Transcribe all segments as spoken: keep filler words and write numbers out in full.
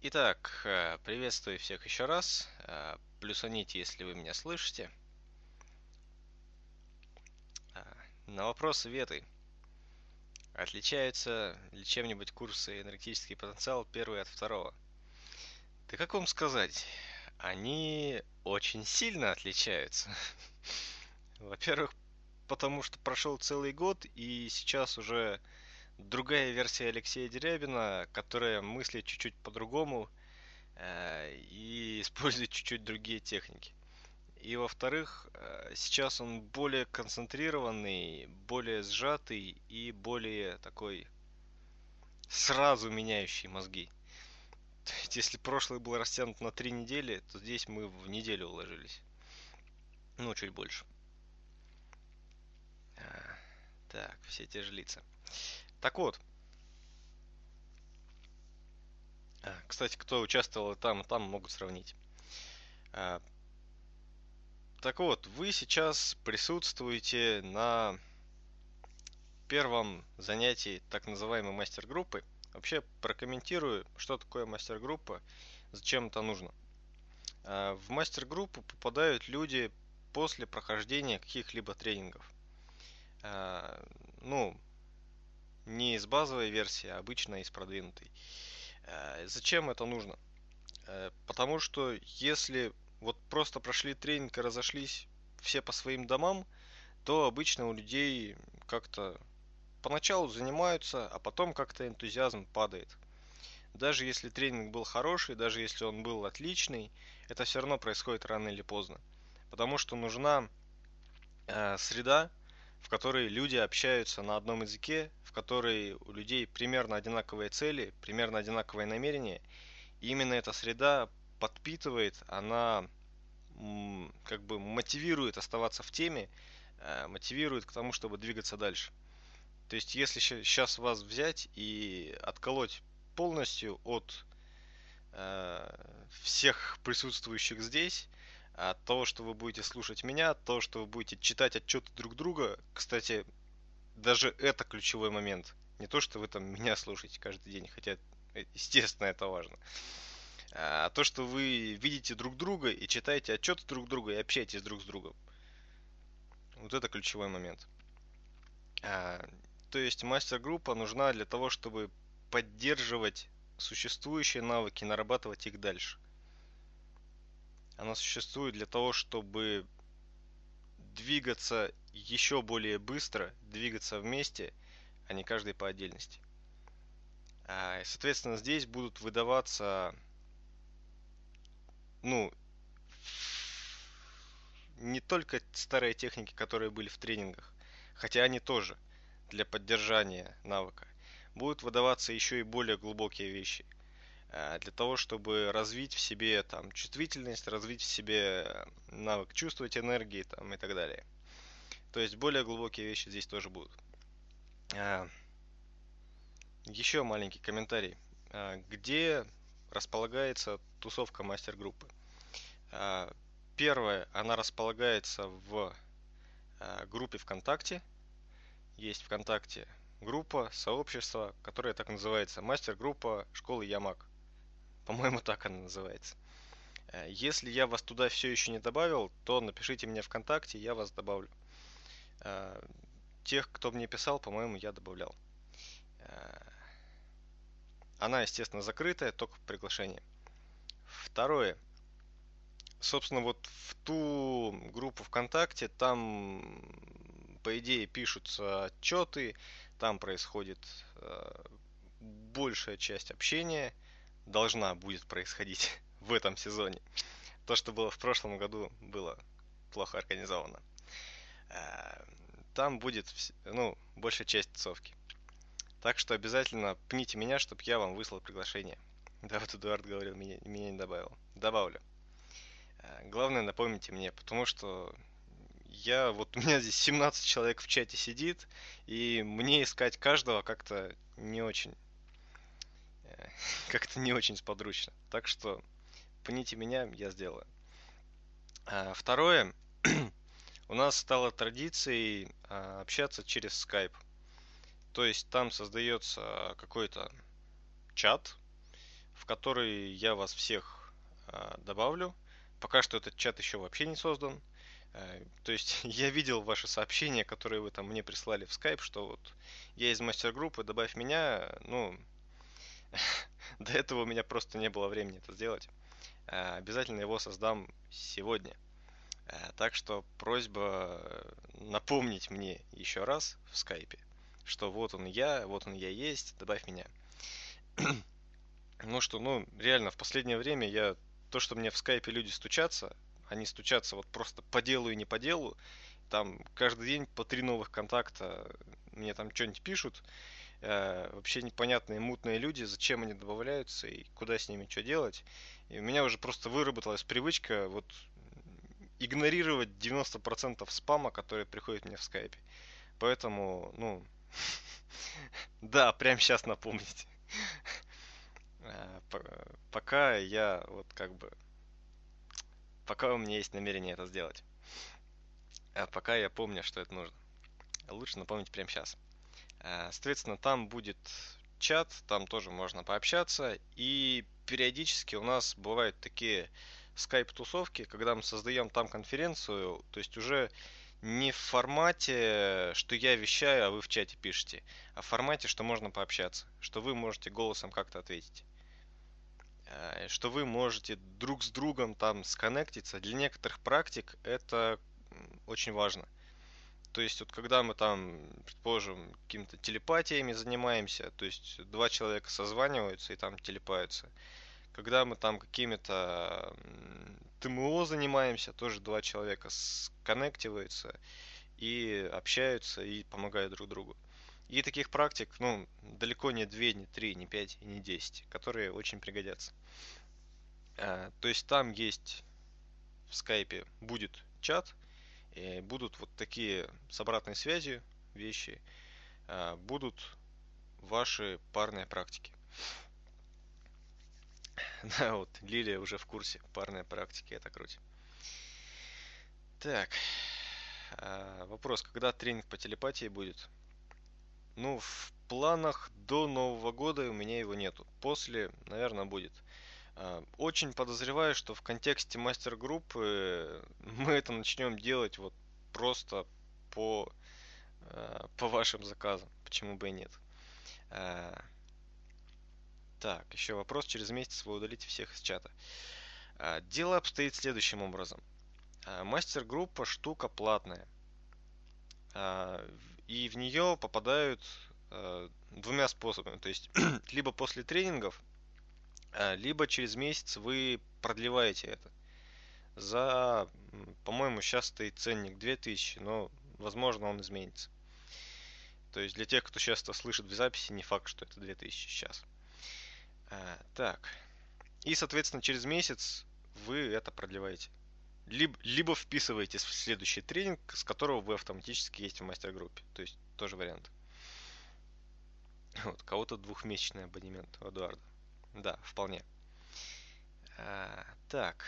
Итак, э, приветствую всех еще раз. Э, Плюсаните, если вы меня слышите. Э, На вопрос Веты. Отличаются ли чем-нибудь курсы энергетический потенциал первый от второго? Да как вам сказать? Они очень сильно отличаются. Во-первых, потому что прошел целый год, и сейчас уже другая версия Алексея Дерябина, которая мыслит чуть-чуть по-другому э, и использует чуть-чуть другие техники. И во-вторых, э, сейчас он более концентрированный, более сжатый и более такой сразу меняющий мозги. То есть, если прошлый был растянут на три недели, то здесь мы в неделю уложились. Ну, чуть больше. А, Так, все те же лица. Так вот, а, кстати, кто участвовал и там, и там, могут сравнить. А, Так вот, вы сейчас присутствуете на первом занятии так называемой мастер-группы. Вообще прокомментирую, что такое мастер-группа, зачем это нужно. А, В мастер-группу попадают люди после прохождения каких-либо тренингов. А, Ну, не из базовой версии, а обычно из продвинутой. А, Зачем это нужно? А, Потому что если вот просто прошли тренинг и разошлись все по своим домам, то обычно у людей как-то поначалу занимаются, а потом как-то энтузиазм падает. Даже если тренинг был хороший, даже если он был отличный, это все равно происходит рано или поздно. Потому что нужна э, среда, в которой люди общаются на одном языке, в которой у людей примерно одинаковые цели, примерно одинаковые намерения. И именно эта среда подпитывает, она м, как бы мотивирует оставаться в теме, э, мотивирует к тому, чтобы двигаться дальше. То есть, если сейчас вас взять и отколоть полностью от э, всех присутствующих здесь, от того, что вы будете слушать меня, от того, что вы будете читать отчеты друг друга. Кстати, даже это ключевой момент. Не то, что вы там меня слушаете каждый день, хотя, э, естественно, это важно. А то, что вы видите друг друга и читаете отчеты друг друга и общаетесь друг с другом. Вот это ключевой момент. А, То есть мастер-группа нужна для того, чтобы поддерживать существующие навыки, нарабатывать их дальше. Она существует для того, чтобы двигаться еще более быстро, двигаться вместе, а не каждый по отдельности. А, Соответственно, здесь будут выдаваться, ну, не только старые техники, которые были в тренингах, хотя они тоже для поддержания навыка. Будут выдаваться еще и более глубокие вещи, э, для того, чтобы развить в себе там чувствительность, развить в себе навык чувствовать энергии там, и так далее. То есть более глубокие вещи здесь тоже будут. А, Еще маленький комментарий. А, Где располагается тусовка мастер-группы? А, Первое, она располагается в а, группе ВКонтакте. Есть ВКонтакте группа, сообщество, которое так называется, мастер-группа школы Ямак. По-моему, так она называется. Э, Если я вас туда все еще не добавил, то напишите мне ВКонтакте, я вас добавлю. Э, Тех, кто мне писал, по-моему, я добавлял. Э, Она, естественно, закрытая, только по приглашению. Второе. Собственно, вот в ту группу ВКонтакте, там, по идее, пишутся отчеты, там происходит э, большая часть общения, должна будет происходить в этом сезоне. То, что было в прошлом году, было плохо организовано. Э, Там будет, ну, большая часть тусовки. Так что обязательно пните меня, чтобы я вам выслал приглашение. Да, вот Эдуард говорил, меня, меня не добавил. Добавлю. Э, Главное, напомните мне, потому что я, вот у меня здесь семнадцать человек в чате сидит, и мне искать каждого как-то не очень, э, как-то не очень сподручно. Так что пните меня, я сделаю. А Второе, у нас стало традицией а, общаться через Skype. То есть там создается какой-то чат, в который я вас всех а, добавлю. Пока что этот чат еще вообще не создан. А, то есть я видел ваши сообщения, которые вы там мне прислали в Skype, что вот я из мастер-группы, добавь меня. Ну, до этого у меня просто не было времени это сделать. А, обязательно его создам сегодня. А, так что просьба напомнить мне еще раз в скайпе, что вот он я, вот он я есть, добавь меня. Ну что, ну реально в последнее время я то, что мне в скайпе люди стучатся, они стучатся вот просто по делу и не по делу. Там каждый день по три новых контакта мне там что-нибудь пишут. Э, вообще непонятные мутные люди, зачем они добавляются и куда с ними что делать. И у меня уже просто выработалась привычка вот игнорировать девяносто процентов спама, который приходит мне в скайпе. Поэтому, ну, да, прямо сейчас напомнить. Э, Пока я вот как бы, пока у меня есть намерение это сделать. А пока я помню, что это нужно. Лучше напомнить прямо сейчас. Соответственно, там будет чат, там тоже можно пообщаться. И периодически у нас бывают такие скайп-тусовки, когда мы создаем там конференцию, то есть уже не в формате, что я вещаю, а вы в чате пишете, а в формате, что можно пообщаться, что вы можете голосом как-то ответить, что вы можете друг с другом там сконнектиться. Для некоторых практик это очень важно. То есть вот когда мы там, предположим, какими-то телепатиями занимаемся, то есть два человека созваниваются и там телепаются. Когда мы там какими-то ТМО занимаемся, тоже два человека сконнективаются и общаются и помогают друг другу. И таких практик, ну, далеко не две, не три, не пять и не десять, которые очень пригодятся. А, то есть там есть в скайпе будет чат, и будут вот такие с обратной связью вещи, а, будут ваши парные практики. Да, вот, Лилия уже в курсе. Парные практики, это круть. Так, а, вопрос, когда тренинг по телепатии будет? Ну, в планах до Нового года у меня его нету. После, наверное, будет. А, очень подозреваю, что в контексте мастер-группы мы это начнем делать вот просто по, а, по вашим заказам. Почему бы и нет? А, Так, еще вопрос. Через месяц вы удалите всех из чата. А, Дело обстоит следующим образом. А, Мастер-группа штука платная. А, И в нее попадают а, двумя способами. То есть, либо после тренингов, а, либо через месяц вы продлеваете это. За, м, по-моему, сейчас стоит ценник две тысячи, но, возможно, он изменится. То есть, для тех, кто сейчас это слышит в записи, не факт, что это две тысячи сейчас. А, Так. И, соответственно, через месяц вы это продлеваете. Либо, либо вписываетесь в следующий тренинг, с которого вы автоматически есть в мастер-группе. То есть тоже вариант. Вот, кого-то двухмесячный абонемент у Эдуарда. Да, вполне. А, так.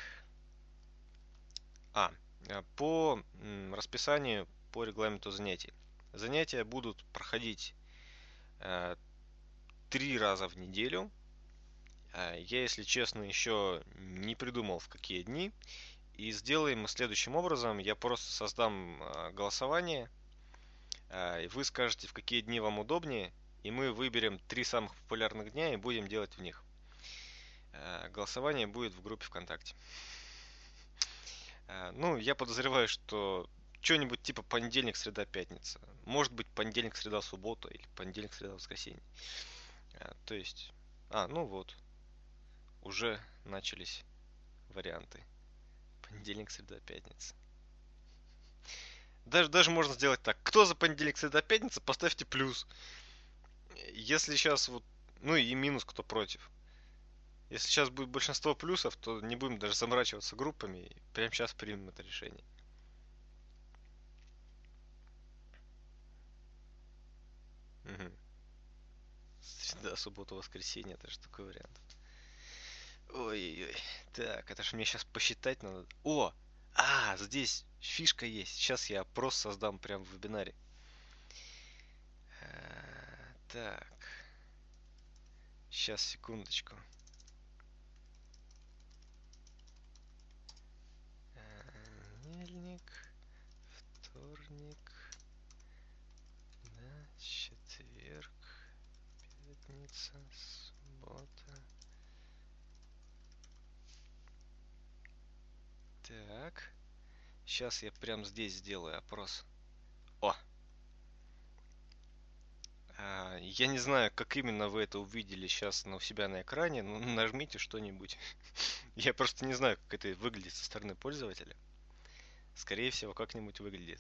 А, а, по м, расписанию, по регламенту занятий. Занятия будут проходить а, три раза в неделю. А, я, если честно, еще не придумал, в какие дни. И сделаем мы следующим образом. Я просто создам а, голосование. а, И вы скажете, в какие дни вам удобнее. И мы выберем три самых популярных дня и будем делать в них. А, Голосование будет в группе ВКонтакте. А, Ну, я подозреваю, что что-нибудь типа понедельник, среда, пятница. Может быть понедельник, среда, суббота или понедельник, среда, воскресенье. А, То есть, а, ну вот, уже начались варианты. Понедельник, среда, пятница. Даже, даже можно сделать так. Кто за понедельник, среда, пятница, поставьте плюс. Если сейчас вот, ну и минус, кто против. Если сейчас будет большинство плюсов, то не будем даже заморачиваться группами. И прямо сейчас примем это решение. Угу. Среда, суббота, воскресенье, это же такой вариант. Ой-ой-ой. Так, это же мне сейчас посчитать надо. О! А, здесь фишка есть. Сейчас я опрос создам прямо в вебинаре. А, Так, сейчас, секундочку. Вторник, вторник, да, четверг, пятница, суббота. Так, сейчас я прям здесь сделаю опрос. О! А, я не знаю, как именно вы это увидели сейчас у себя на экране, но нажмите что-нибудь. Я просто не знаю, как это выглядит со стороны пользователя. Скорее всего, как-нибудь выглядит.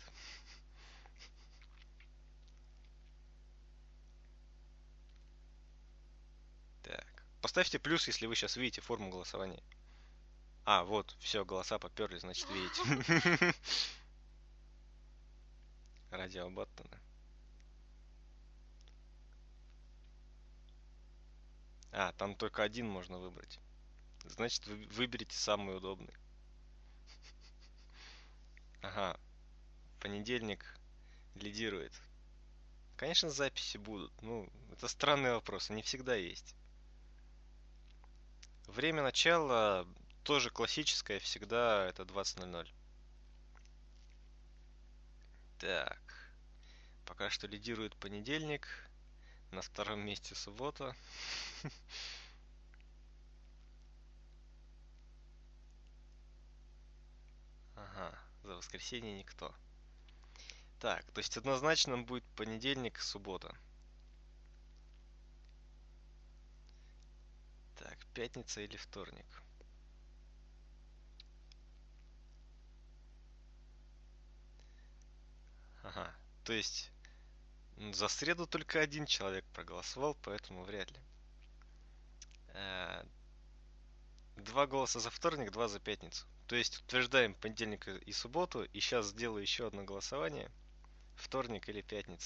Так. Поставьте плюс, если вы сейчас видите форму голосования. А, вот, все, голоса поперли, значит, видите. Радио Баттона. А, там только один можно выбрать. Значит, вы выберите самый удобный. Ага, понедельник лидирует. Конечно, записи будут. Ну, это странный вопрос, они всегда есть. Время начала тоже классическое, всегда это двадцать ноль ноль. Так, пока что лидирует понедельник, на втором месте суббота. Ага, за воскресенье никто. Так, то есть однозначно будет понедельник, суббота. Так, пятница или вторник? Ага, то есть за среду только один человек проголосовал, поэтому вряд ли. Э, Два голоса за вторник, два за пятницу. То есть утверждаем понедельник и субботу, и сейчас сделаю еще одно голосование. Вторник или пятница.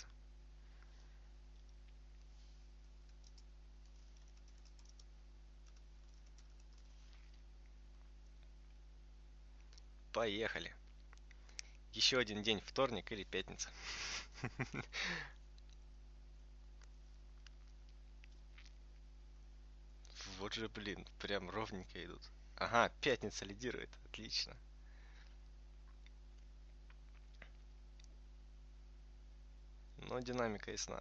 Поехали. Еще один день, вторник или пятница. Вот же, блин, прям ровненько идут. Ага, пятница лидирует. Отлично. Но динамика ясна.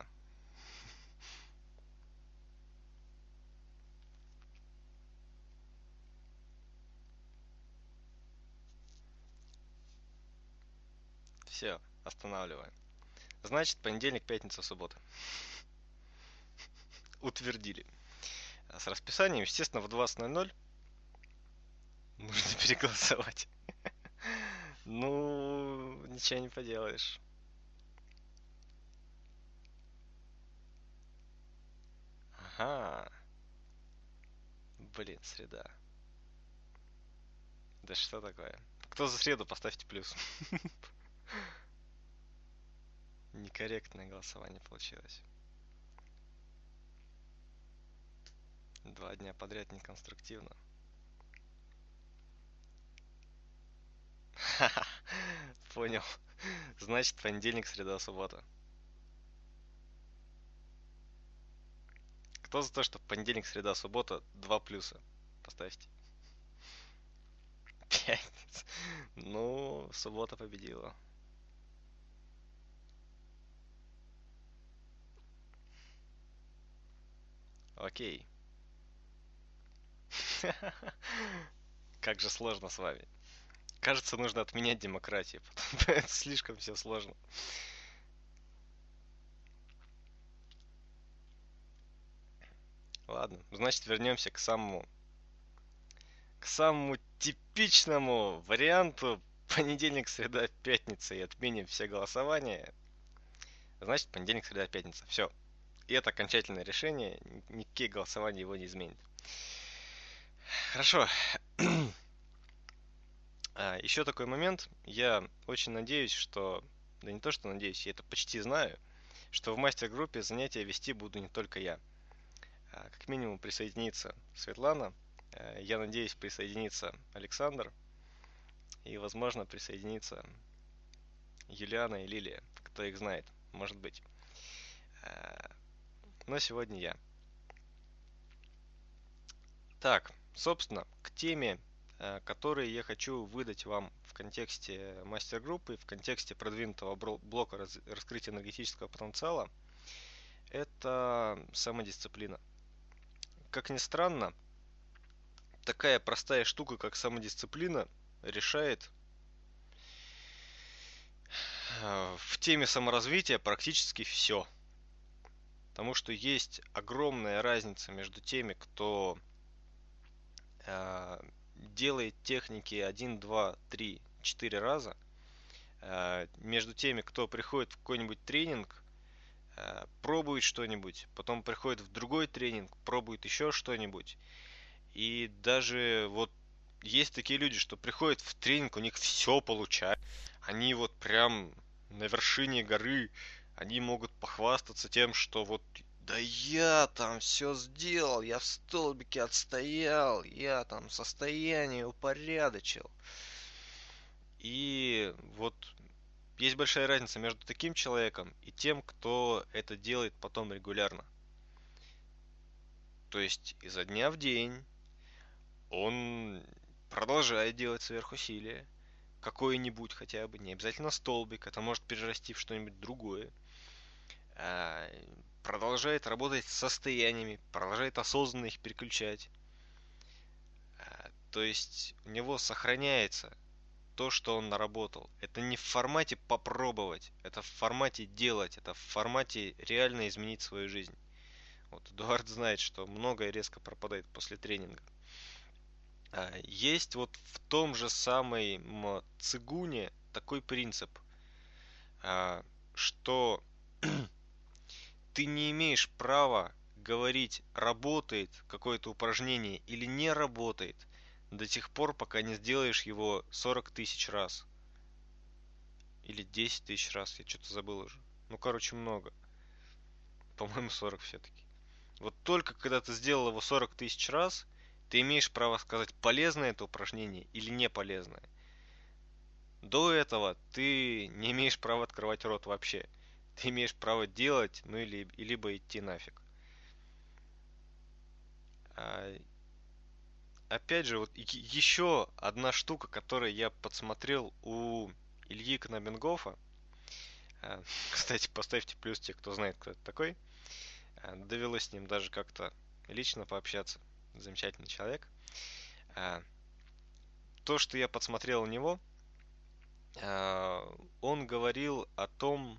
Все, останавливаем. Значит, понедельник, пятница, суббота. Утвердили. А с расписанием, естественно, в двадцать ноль ноль нужно переголосовать. Ну, ничего не поделаешь. Ага. Блин, среда. Да что такое? Кто за среду, поставьте плюс. Некорректное голосование получилось. Два дня подряд неконструктивно. Понял. Значит, понедельник, среда, суббота. Кто за то, что понедельник, среда, суббота, два плюса? Поставьте. Пятница. Ну, суббота победила. Окей. Как же сложно с вами. Кажется, нужно отменять демократию. Это слишком все сложно. Ладно, значит, вернемся к самому к самому типичному варианту понедельник, среда, пятница и отменим все голосования. Значит, понедельник, среда, пятница. Все. И это окончательное решение. Никакие голосования его не изменят. Хорошо. А, еще такой момент. Я очень надеюсь, что... Да не то, что надеюсь, я это почти знаю, что в мастер-группе занятия вести буду не только я. А, как минимум присоединится Светлана. А, я надеюсь, присоединится Александр. И, возможно, присоединится Юлиана и Лилия. Кто их знает, может быть. А, но сегодня я. Так, собственно, к теме э, которые я хочу выдать вам в контексте мастер-группы, в контексте продвинутого бро- блока раз- раскрытия энергетического потенциала, это самодисциплина. Как ни странно, такая простая штука, как самодисциплина, решает э, в теме саморазвития практически все. Потому что есть огромная разница между теми, кто э, делает техники один, два, три, четыре раза, э, между теми, кто приходит в какой-нибудь тренинг, э, пробует что-нибудь, потом приходит в другой тренинг, пробует еще что-нибудь. И даже вот есть такие люди, что приходят в тренинг, у них все получается. Они вот прям на вершине горы, они могут похвастаться тем, что вот да я там все сделал, я в столбике отстоял, я там состояние упорядочил. И вот есть большая разница между таким человеком и тем, кто это делает потом регулярно. То есть изо дня в день он продолжает делать сверхусилия, какое-нибудь хотя бы, не обязательно столбик, это может перерасти в что-нибудь другое. А, Продолжает работать с состояниями, продолжает осознанно их переключать. А, То есть у него сохраняется то, что он наработал. Это не в формате попробовать, это в формате делать, это в формате реально изменить свою жизнь. Вот Эдуард знает, что многое резко пропадает после тренинга. А, Есть вот в том же самом цигуне такой принцип, а, что ты не имеешь права говорить, работает какое-то упражнение или не работает, до тех пор, пока не сделаешь его сорок тысяч раз. Или десять тысяч раз, я что-то забыл уже. Ну, короче, много. По-моему, сорок все-таки. Вот только когда ты сделал его сорок тысяч раз, ты имеешь право сказать, полезное это упражнение или не полезное. До этого ты не имеешь права открывать рот вообще. Ты имеешь право делать, ну или либо идти нафиг. А, Опять же, вот еще одна штука, которую я подсмотрел у Ильи Кнабенгофа. А, Кстати, поставьте плюс те, кто знает, кто это такой. А, Довелось с ним даже как-то лично пообщаться. Замечательный человек. А, То, что я подсмотрел у него, а, он говорил о том,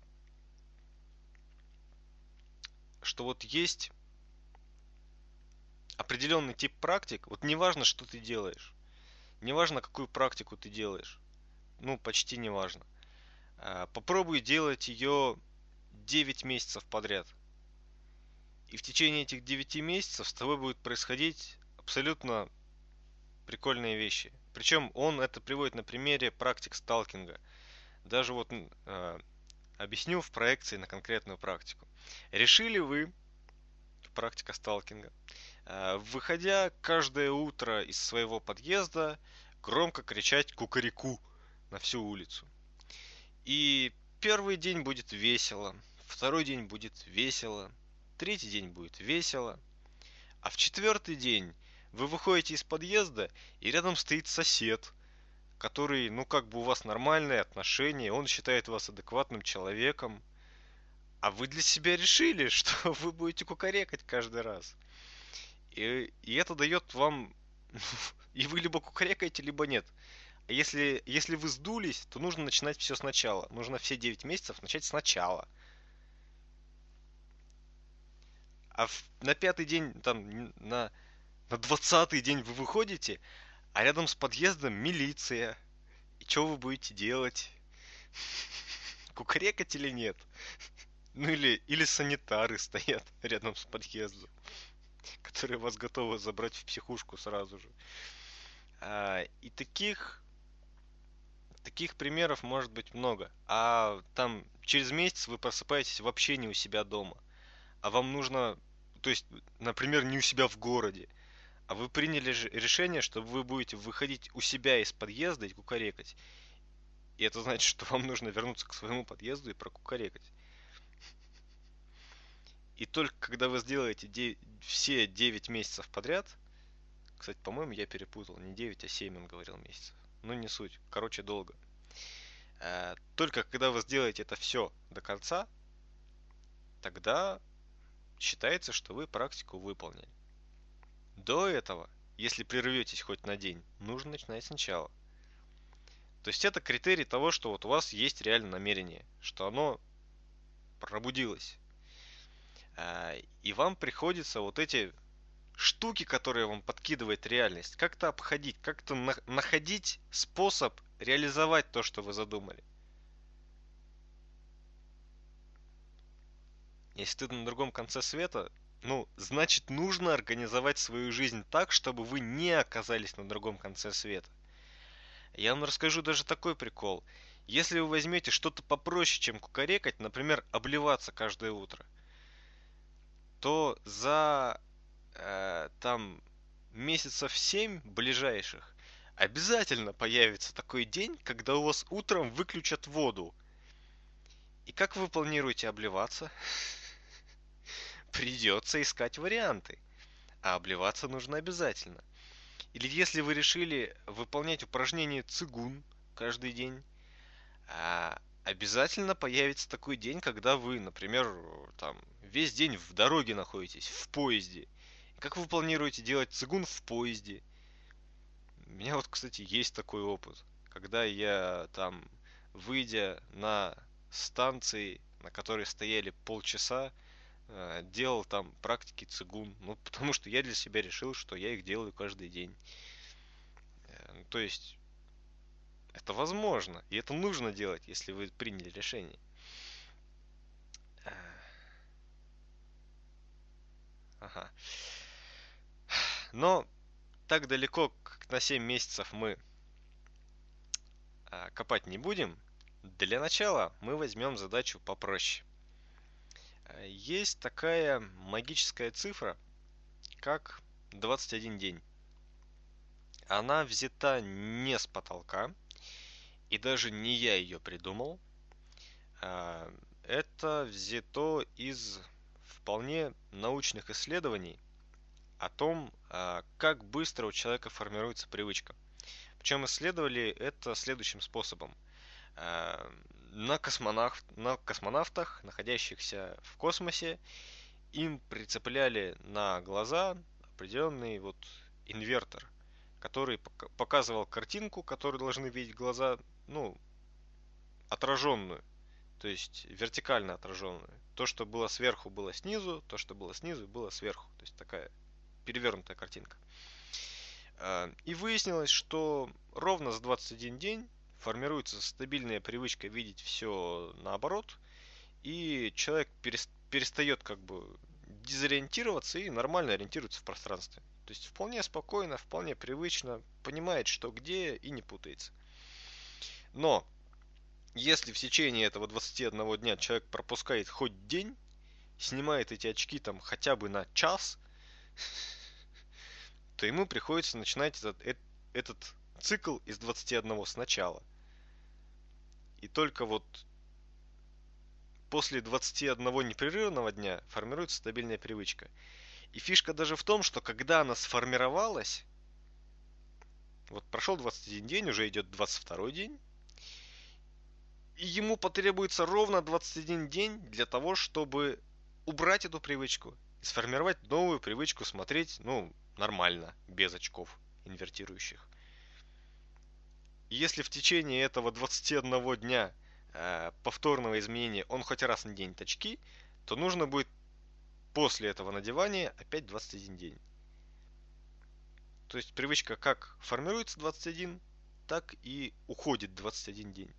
что вот есть определенный тип практик. Вот неважно, что ты делаешь. Неважно, какую практику ты делаешь. Ну, почти неважно. А, Попробуй делать ее девять месяцев подряд. И в течение этих девяти месяцев с тобой будут происходить абсолютно прикольные вещи. Причем он это приводит на примере практик сталкинга. Даже вот э, объясню в проекции на конкретную практику. Решили вы, практика сталкинга, э, выходя каждое утро из своего подъезда, громко кричать кукареку на всю улицу. И первый день будет весело, второй день будет весело, третий день будет весело, а в четвертый день вы выходите из подъезда, и рядом стоит сосед, который, ну как бы у вас нормальные отношения, он считает вас адекватным человеком, а вы для себя решили, что вы будете кукарекать каждый раз. И, и это дает вам... И вы либо кукарекаете, либо нет. А если, если вы сдулись, то нужно начинать все сначала. Нужно все девять месяцев начать сначала. А в- на пятый день, там, на, на двадцатый день вы выходите, а рядом с подъездом милиция. И что вы будете делать? Кукарекать или нет? Ну или, или санитары стоят рядом с подъездом, которые вас готовы забрать в психушку сразу же. А, и таких, таких примеров может быть много. А там через месяц вы просыпаетесь вообще не у себя дома. А вам нужно, то есть, например, не у себя в городе. А вы приняли же решение, что вы будете выходить у себя из подъезда и кукарекать. И это значит, что вам нужно вернуться к своему подъезду и прокукарекать. И только когда вы сделаете де- все девять месяцев подряд, Кстати, по-моему, я перепутал. Не девять, а семь он говорил месяцев. Ну, не суть. Короче, долго. Э, Только когда вы сделаете это все до конца, тогда считается, что вы практику выполнили. До этого, если прерветесь хоть на день, нужно начинать сначала. То есть это критерий того, что вот у вас есть реально намерение, что оно пробудилось. А, И вам приходится вот эти штуки, которые вам подкидывает реальность, как-то обходить, как-то на- находить способ реализовать то, что вы задумали. Если ты на другом конце света, ну, значит, нужно организовать свою жизнь так, чтобы вы не оказались на другом конце света. Я вам расскажу даже такой прикол. Если вы возьмете что-то попроще, чем кукарекать, например, обливаться каждое утро, то за э, там месяцев семь ближайших обязательно появится такой день, когда у вас утром выключат воду. И как вы планируете обливаться? Придется искать варианты. А обливаться нужно обязательно. Или если вы решили выполнять упражнение цигун каждый день, а, обязательно появится такой день, когда вы, например, там весь день в дороге находитесь, в поезде. Как вы планируете делать цигун в поезде? У меня вот, кстати, есть такой опыт. Когда я там, выйдя на станции, на которой стояли полчаса, э, делал там практики цигун. Ну, потому что я для себя решил, что я их делаю каждый день. Э, ну, То есть, это возможно. И это нужно делать, если вы приняли решение. Э, Ага. Но так далеко, как на семь месяцев мы а, копать не будем. Для начала мы возьмем задачу попроще. Э, Есть такая магическая цифра, как двадцать один день. Она взята не с потолка, и даже не я ее придумал. А, Это взято из вполне научных исследований о том, а, как быстро у человека формируется привычка. Причем исследовали это следующим способом. А, На космонавт, на космонавтах, находящихся в космосе, им прицепляли на глаза определенный вот инвертор, который показывал картинку, которую должны видеть глаза, ну, отраженную, то есть вертикально отраженную. То, что было сверху, было снизу, то, что было снизу, было сверху. То есть такая перевернутая картинка. А, И выяснилось, что ровно за двадцать один день формируется стабильная привычка видеть все наоборот, и человек перестает как бы дезориентироваться и нормально ориентируется в пространстве. То есть вполне спокойно, вполне привычно, понимает, что где, и не путается. Но если в течение этого двадцати одного дня человек пропускает хоть день, снимает эти очки там хотя бы на час, то ему приходится начинать этот, этот цикл из двадцати одного сначала. И только вот после двадцати одного непрерывного дня формируется стабильная привычка. И фишка даже в том, что когда она сформировалась, вот прошел двадцать один день, уже идет двадцать второй день, и ему потребуется ровно двадцать один день для того, чтобы убрать эту привычку и сформировать новую привычку смотреть, ну, нормально, без очков инвертирующих. И если в течение этого двадцати одного дня э, повторного изменения он хоть раз наденет очки, то нужно будет после этого надевания опять двадцать один день. То есть привычка как формируется двадцать один, так и уходит двадцать один день.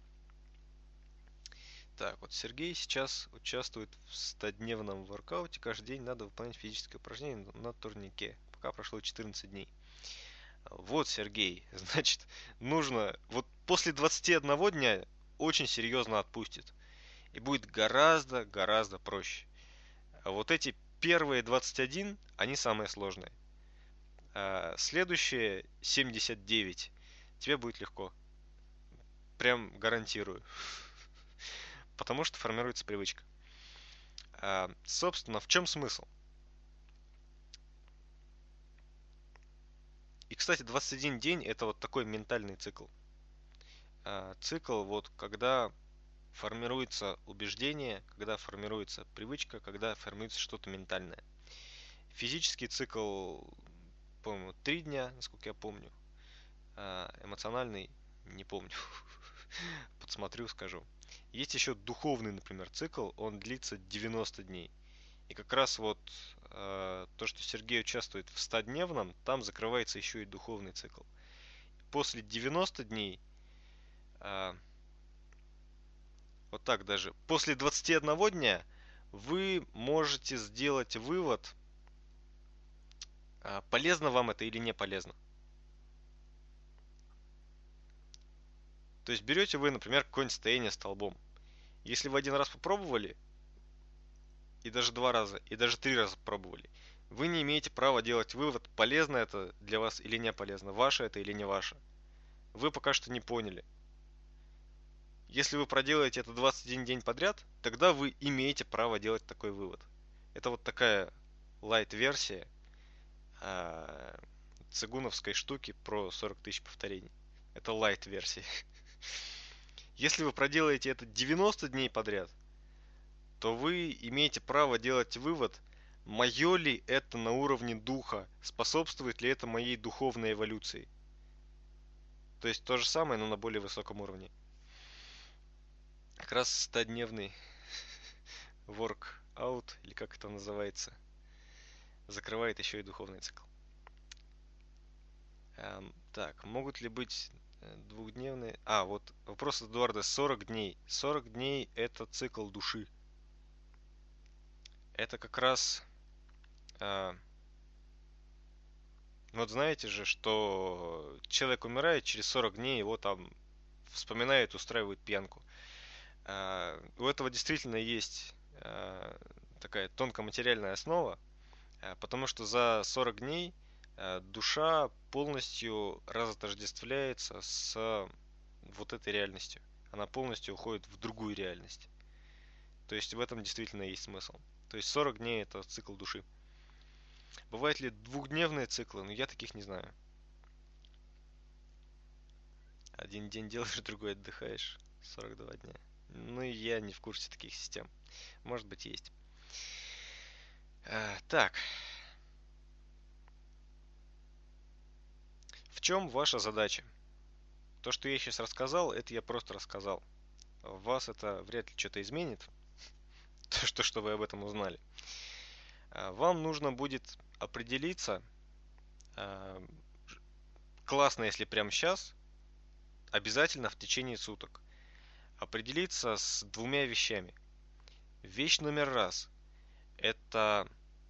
Так, вот Сергей сейчас участвует в стодневном воркауте. Каждый день надо выполнять физическое упражнение на турнике. Пока прошло четырнадцать дней. Вот, Сергей, значит, нужно... Вот после двадцати одного дня очень серьезно отпустит. И будет гораздо-гораздо проще. А вот эти первые двадцать один, они самые сложные. А следующие семьдесят девять тебе будет легко. Прям гарантирую. Потому что формируется привычка. А, собственно, в чем смысл? кстати, двадцать один день это вот такой ментальный цикл. А, Цикл, вот когда формируется убеждение, когда формируется привычка, когда формируется что-то ментальное. Физический цикл, по-моему, три дня, насколько я помню. А эмоциональный не помню. Подсмотрю, скажу. Есть еще духовный, например, цикл, он длится девяносто дней. И как раз вот э, то, что Сергей участвует в стодневном, там закрывается еще и духовный цикл. После девяноста дней, э, вот так даже, после двадцати одного дня вы можете сделать вывод, э, полезно вам это или не полезно. То есть берете вы, например, какое-нибудь состояние столбом. Если вы один раз попробовали, и даже два раза, и даже три раза пробовали, вы не имеете права делать вывод, полезно это для вас или не полезно, ваше это или не ваше. Вы пока что не поняли. Если вы проделаете это двадцать один день подряд, тогда вы имеете право делать такой вывод. Это вот такая лайт-версия э, цигуновской штуки про сорок тысяч повторений. Это лайт-версия. Если вы проделаете это девяносто дней подряд, то вы имеете право делать вывод, мое ли это на уровне духа, способствует ли это моей духовной эволюции. То есть то же самое, но на более высоком уровне. Как раз стодневный workout, или как это называется, закрывает еще и духовный цикл. Эм, так, могут ли быть э, двухдневные... А, вот вопрос от Эдуарда. сорок дней. сорок дней это цикл души. Это как раз... э, вот знаете же, что человек умирает, через сорок дней его там вспоминают, устраивают пьянку. Э, у этого действительно есть э, такая тонкоматериальная основа, э, потому что за сорок дней э, душа полностью разотождествляется с вот этой реальностью. Она полностью уходит в другую реальность. То есть в этом действительно есть смысл. То есть сорок дней это цикл души. Бывают ли двухдневные циклы? Но я таких не знаю. Один день делаешь, другой отдыхаешь. сорок два дня. Ну и я не в курсе таких систем. Может быть, есть. А, так. В чем ваша задача? То, что я сейчас рассказал, это я просто рассказал. Вас это вряд ли что-то изменит. То, что, что вы об этом узнали. Вам нужно будет определиться, классно, если прямо сейчас, обязательно в течение суток, определиться с двумя вещами. Вещь номер раз – это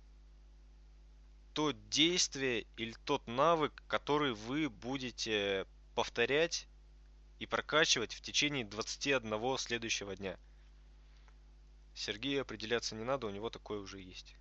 то действие или тот навык, который вы будете повторять и прокачивать в течение двадцати одного следующего дня. Сергею определяться не надо, у него такое уже есть.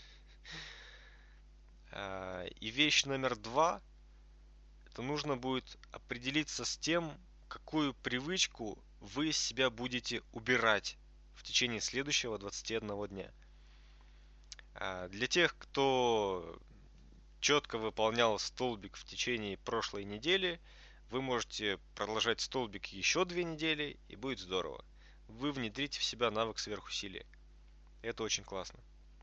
И вещь номер два – это нужно будет определиться с тем, какую привычку вы из себя будете убирать в течение следующего двадцати одного дня. Для тех, кто четко выполнял столбик в течение прошлой недели, вы можете продолжать столбик еще две недели, и будет здорово. Вы внедрите в себя навык сверхусилия. Это очень классно.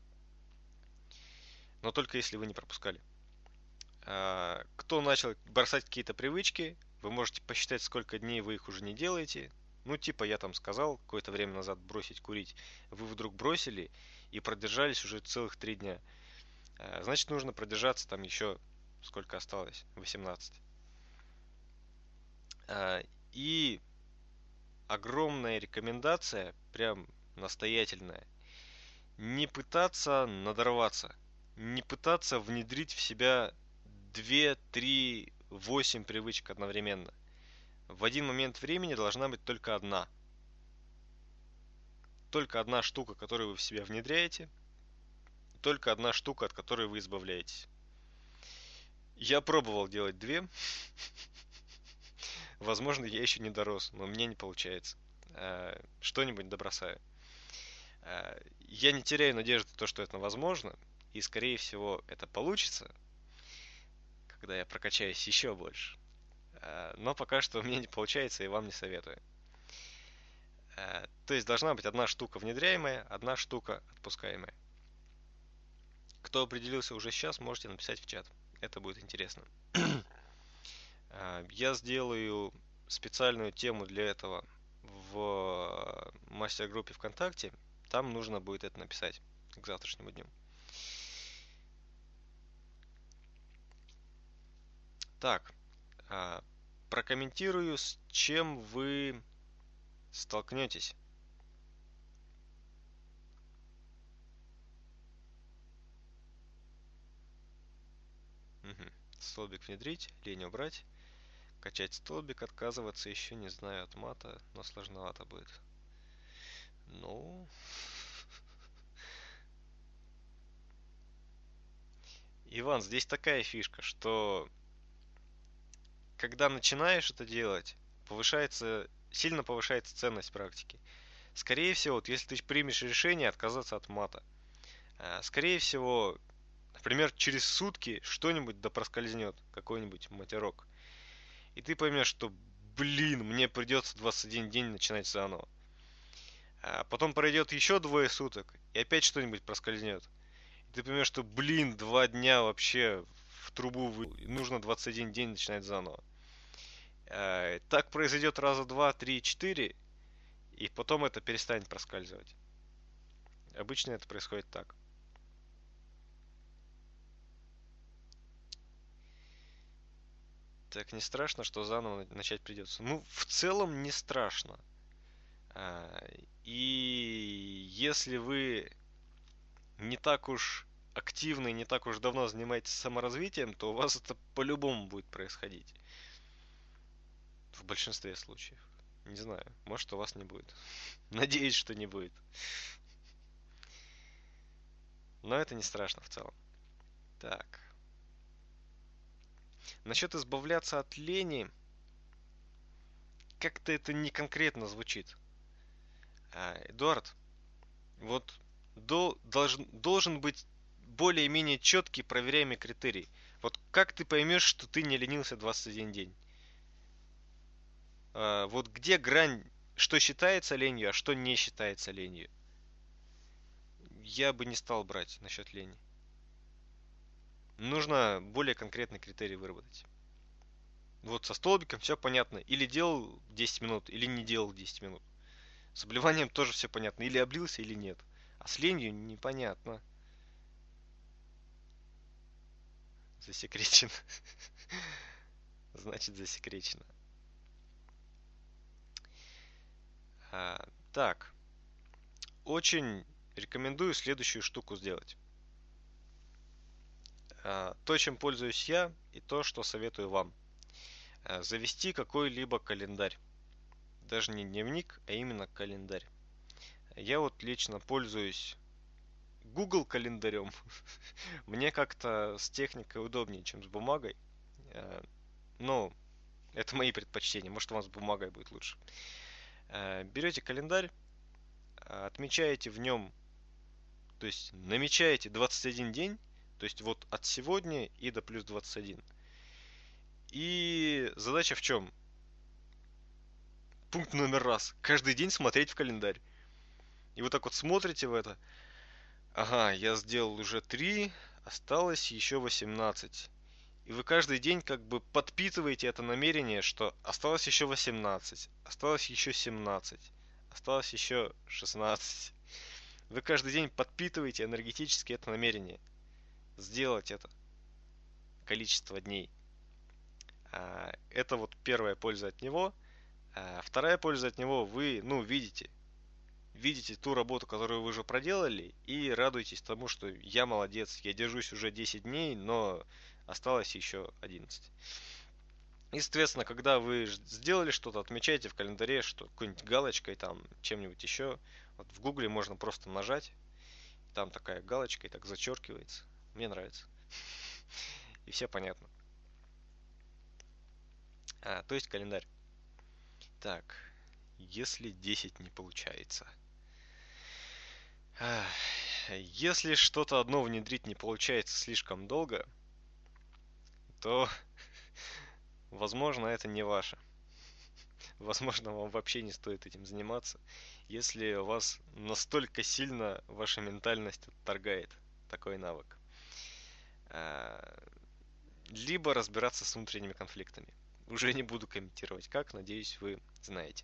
Но только если вы не пропускали. Кто начал бросать какие-то привычки, вы можете посчитать, сколько дней вы их уже не делаете. Ну, типа я там сказал какое-то время назад бросить курить. Вы вдруг бросили и продержались уже целых три дня. Значит, нужно продержаться там еще, сколько осталось, восемнадцать. И огромная рекомендация, прям настоятельная, не пытаться надорваться, не пытаться внедрить в себя две, три, восемь привычек одновременно. В один момент времени должна быть только одна. Только одна штука, которую вы в себя внедряете, только одна штука, от которой вы избавляетесь. Я пробовал делать две. Возможно, я еще не дорос, но мне не получается. Что-нибудь добросаю. Я не теряю надежды на то, что это возможно, и, скорее всего, это получится. когда я прокачаюсь еще больше. Э, Но пока что у меня не получается и вам не советую. Э, То есть должна быть одна штука внедряемая, одна штука отпускаемая. Кто определился уже сейчас, можете написать в чат. Это будет интересно. Э, Я сделаю специальную тему для этого в мастер-группе ВКонтакте. Там нужно будет это написать к завтрашнему дню. Так, а, прокомментирую, с чем вы столкнетесь. Мгм. Столбик внедрить, лень убрать, качать столбик, отказываться еще не знаю от мата, но сложновато будет. Ну, Иван, здесь такая фишка, что когда начинаешь это делать, повышается, сильно повышается ценность практики. Скорее всего, вот если ты примешь решение отказаться от мата, а, скорее всего, например, через сутки что-нибудь да проскользнет, какой-нибудь матерок. И ты поймешь, что, блин, мне придется двадцать один день начинать заново. А потом пройдет еще двое суток, и опять что-нибудь проскользнет. И ты поймешь, что, блин, два дня вообще в трубу вы... нужно двадцать один день начинать заново. А, Так произойдет раза два, три, четыре, и потом это перестанет проскальзывать. Обычно это происходит так. Так не страшно, что заново начать придется. Ну, в целом не страшно. А, И если вы не так уж активно и не так уж давно занимаетесь саморазвитием, то у вас это по-любому будет происходить. В большинстве случаев. Не знаю, может у вас не будет. Надеюсь, что не будет. Но это не страшно в целом. Так. Насчет избавляться от лени, как-то это не конкретно звучит. А, Эдуард, вот до, должен, должен быть более-менее четкий проверяемый критерий. Вот как ты поймешь, что ты не ленился двадцать один день? А, вот где грань, что считается ленью, а что не считается ленью? Я бы не стал брать насчет лени. Нужно более конкретный критерий выработать. Вот со столбиком все понятно. Или делал десять минут, или не делал десять минут. С обливанием тоже все понятно. Или облился, или нет. А с ленью непонятно. Засекречено. Значит, засекречено. А, так. Очень рекомендую следующую штуку сделать. А, то, чем пользуюсь я, и то, что советую вам. А, завести какой-либо календарь. Даже не дневник, а именно календарь. Я вот лично пользуюсь Google календарем. Мне как-то с техникой удобнее, чем с бумагой. Э, Ну, это мои предпочтения. Может, вам с бумагой будет лучше. Э, Берете календарь, э, отмечаете в нем, то есть намечаете двадцать один день, то есть вот от сегодня и до плюс двадцать один. И задача в чем? Пункт номер раз. Каждый день смотреть в календарь. И вот так вот смотрите в это. Ага, я сделал уже три, осталось еще восемнадцать. И вы каждый день как бы подпитываете это намерение, что осталось еще восемнадцать, осталось еще семнадцать, осталось еще шестнадцать. Вы каждый день подпитываете энергетически это намерение. Сделать это количество дней. А, Это вот первая польза от него. А вторая польза от него, вы, ну, видите. Видите ту работу, которую вы уже проделали, и радуетесь тому, что я молодец, я держусь уже десять дней, но осталось еще одиннадцать. И, соответственно, когда вы сделали что-то, отмечайте в календаре, что какой-нибудь галочкой, там, чем-нибудь еще. Вот в гугле можно просто нажать, там такая галочка и так зачеркивается. Мне нравится. И все понятно. А, то есть календарь. Так, если десять не получается. Ах, Если что-то одно внедрить не получается слишком долго, то, возможно, это не ваше. Возможно, вам вообще не стоит этим заниматься, если вас настолько сильно ваша ментальность отторгает такой навык. А, Либо разбираться с внутренними конфликтами. Уже не буду комментировать как, надеюсь, вы знаете.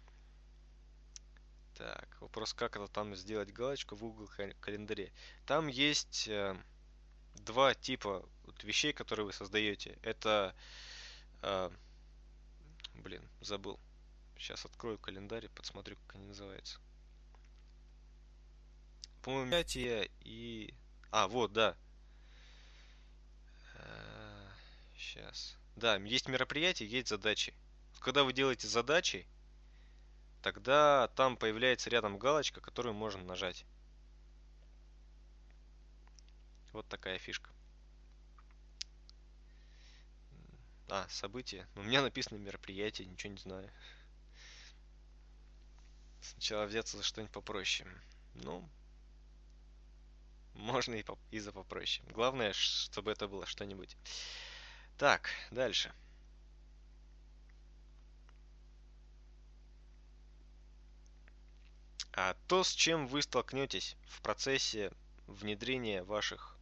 Так, вопрос, как это там сделать галочку в Google календаре. Там есть э, два типа вот вещей, которые вы создаете. Это, э, блин, забыл. Сейчас открою календарь и посмотрю, как они называются. По-моему, мероприятие и... А, вот, да. Сейчас. Да, есть мероприятия, есть задачи. Когда вы делаете задачи, тогда там появляется рядом галочка, которую можно нажать. Вот такая фишка. А, события. У меня написано мероприятие, ничего не знаю. Сначала взяться за что-нибудь попроще. Ну, можно и, по и за попроще. Главное, чтобы это было что-нибудь. Так, дальше. А то, с чем вы столкнетесь в процессе внедрения ваших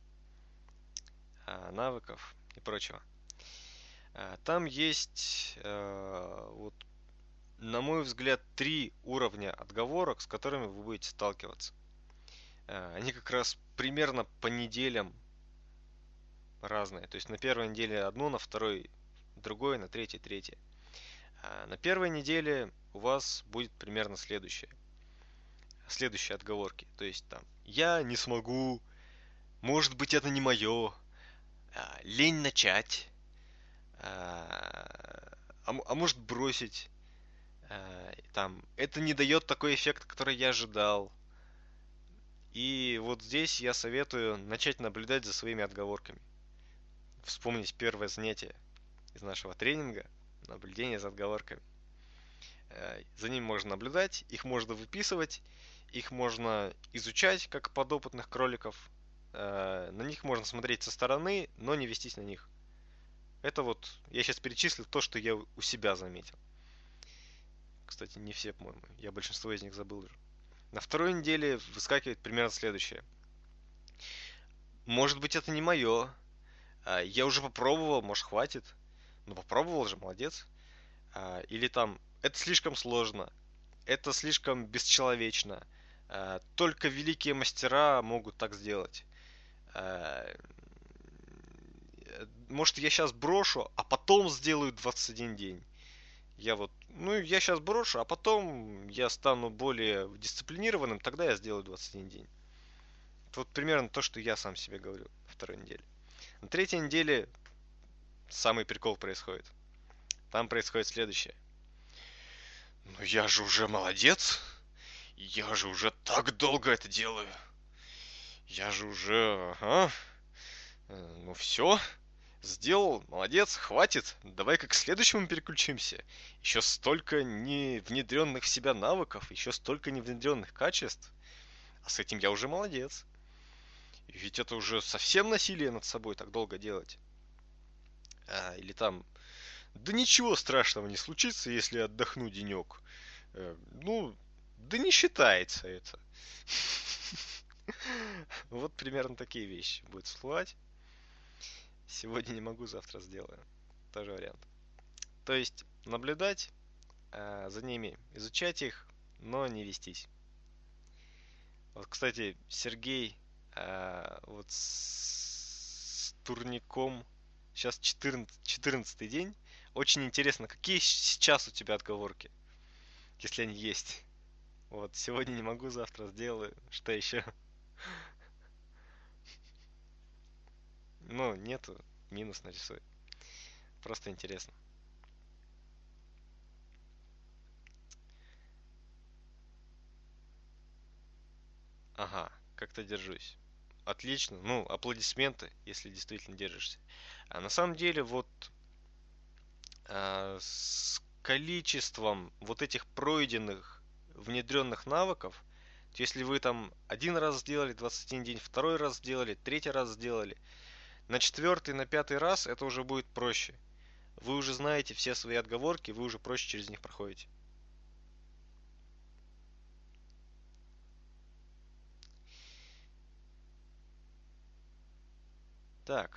а, навыков и прочего. А, там есть, а, вот, на мой взгляд, три уровня отговорок, с которыми вы будете сталкиваться. А, они как раз примерно по неделям разные. То есть на первой неделе одно, на второй другое, на третьей третье. А на первой неделе у вас будет примерно следующее. Следующие отговорки. То есть там я не смогу, может быть это не мое, лень начать, а, а может бросить, там это не дает такой эффект, который я ожидал. И вот здесь я советую начать наблюдать за своими отговорками. Вспомнить первое занятие из нашего тренинга, наблюдение за отговорками. За ними можно наблюдать, их можно выписывать, их можно изучать, как подопытных кроликов. На них можно смотреть со стороны, но не вестись на них. Это вот, я сейчас перечислил то, что я у себя заметил. Кстати, не все, по-моему. Я большинство из них забыл уже. На второй неделе выскакивает примерно следующее. Может быть, это не мое. Я уже попробовал, может, хватит. Ну, попробовал же, молодец. Или там, это слишком сложно. Это слишком бесчеловечно. Только великие мастера могут так сделать. Может, я сейчас брошу, а потом сделаю двадцать один день. Я вот, ну, я сейчас брошу, а потом я стану более дисциплинированным, тогда я сделаю двадцать один день. Это вот примерно то, что я сам себе говорю на второй неделе. На третьей неделе самый прикол происходит. Там происходит следующее. Ну я же уже молодец. Я же уже так долго это делаю. Я же уже, ага. Ну все. Сделал, молодец, хватит. Давай-ка к следующему переключимся. Еще столько не внедренных в себя навыков, еще столько не внедренных качеств. А с этим я уже молодец. И ведь это уже совсем насилие над собой так долго делать. А, или там, да ничего страшного не случится, если отдохну денек. Э, ну, да не считается это. Вот примерно такие вещи будут всплывать. Сегодня не могу, завтра сделаю. Тоже вариант. То есть наблюдать э, за ними, изучать их, но не вестись. Вот, кстати, Сергей э, вот с, с турником сейчас четырнадцатый день. Очень интересно, какие сейчас у тебя отговорки, если они есть. Вот, сегодня не могу, завтра сделаю. Что еще? Ну, нету, минус нарисуй. Просто интересно. Ага, как-то держусь. Отлично. Ну, аплодисменты, если действительно держишься. А на самом деле, вот а, с количеством вот этих пройденных, внедренных навыков, если вы там один раз сделали двадцать один день, второй раз сделали, третий раз сделали, На четвертый, на пятый раз это уже будет проще. Вы уже знаете все свои отговорки, вы уже проще через них проходите. Так,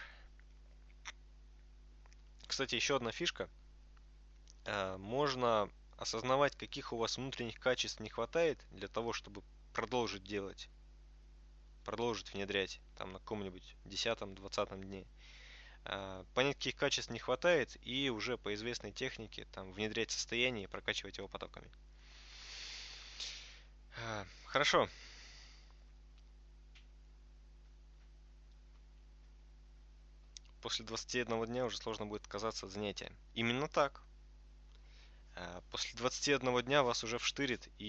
кстати, еще одна фишка. Э, Можно осознавать, каких у вас внутренних качеств не хватает для того, чтобы продолжить делать, продолжить внедрять там на каком-нибудь десятом-двадцатом дне. Э, Понять, каких качеств не хватает, и уже по известной технике там внедрять состояние и прокачивать его потоками. Э, Хорошо. После двадцати одного дня уже сложно будет отказаться от занятия. Именно так. Э, После двадцати одного дня вас уже вштырит, и